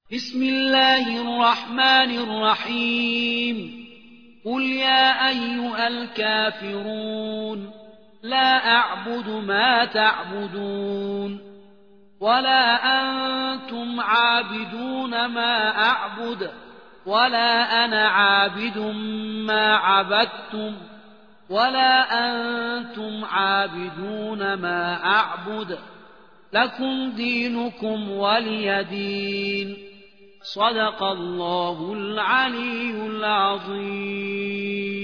بسم الله الرحمن الرحيم قل يا أيها الكافرون لا أعبد ما تعبدون ولا أنتم عابدون ما أعبد ولا أنا عابد ما عبدتم ولا أنتم عابدون ما أعبد لكم دينكم ولي دين صدق الله العلي العظيم.